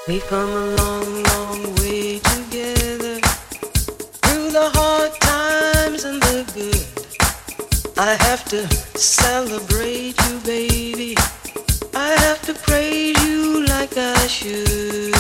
We've come a long, long way together through the hard times and the good. I have to celebrate you, baby. I have to praise you like I should.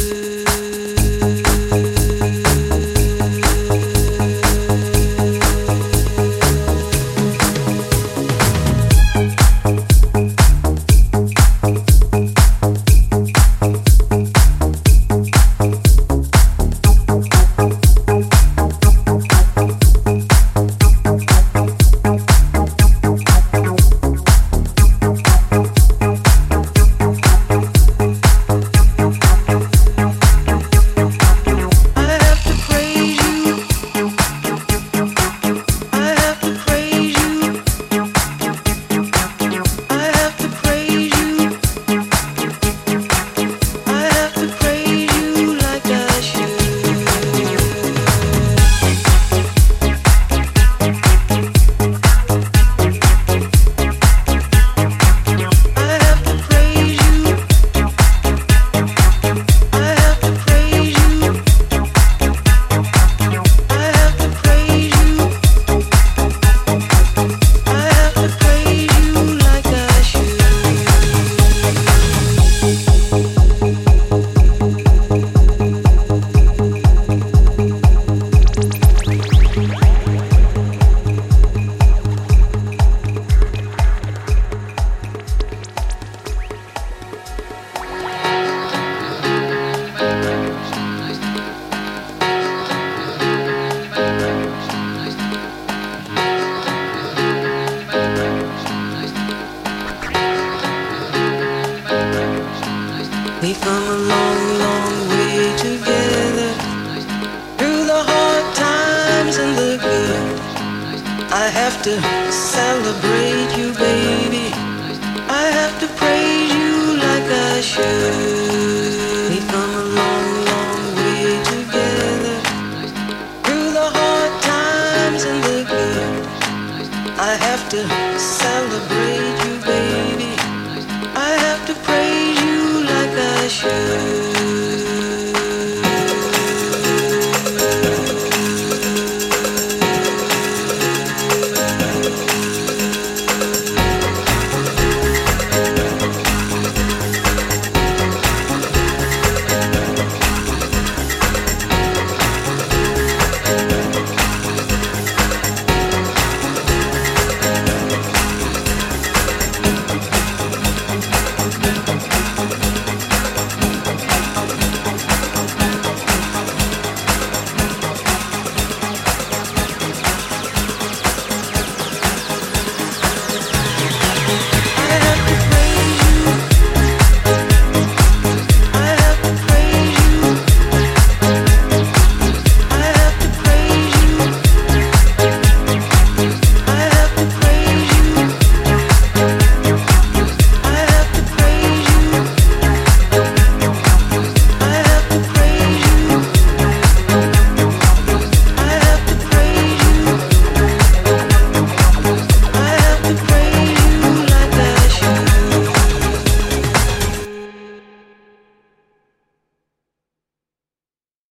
We've come a long, long way together through the hard times and the good. I have to celebrate you, baby. I have to pray